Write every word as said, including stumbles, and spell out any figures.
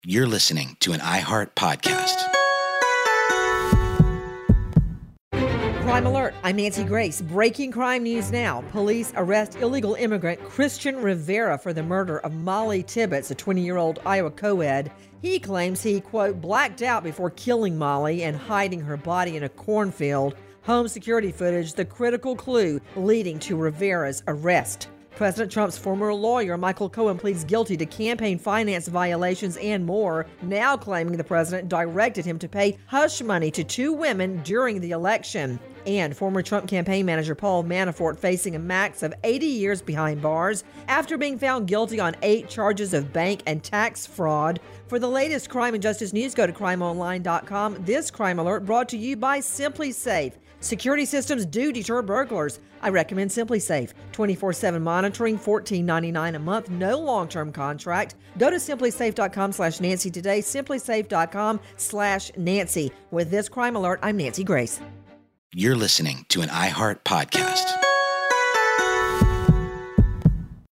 You're listening to an iHeart podcast. Crime Alert, I'm Nancy Grace. Breaking crime news now. Police arrest illegal immigrant Christian Rivera for the murder of Molly Tibbetts, a twenty-year-old Iowa co-ed. He claims he, quote, blacked out before killing Molly and hiding her body in a cornfield. Home security footage, the critical clue leading to Rivera's arrest. President Trump's former lawyer, Michael Cohen, pleads guilty to campaign finance violations and more, now claiming the president directed him to pay hush money to two women during the election. And former Trump campaign manager Paul Manafort facing a max of eighty years behind bars after being found guilty on eight charges of bank and tax fraud. For the latest crime and justice news, go to crime online dot com. This Crime Alert brought to you by Simply Safe. Security systems do deter burglars. I recommend Simply Safe. twenty-four seven monitoring, fourteen ninety-nine a month, no long-term contract. Go to simply safe dot com slash Nancy today, simply safe dot com slash Nancy. With this Crime Alert, I'm Nancy Grace. You're listening to an iHeart podcast.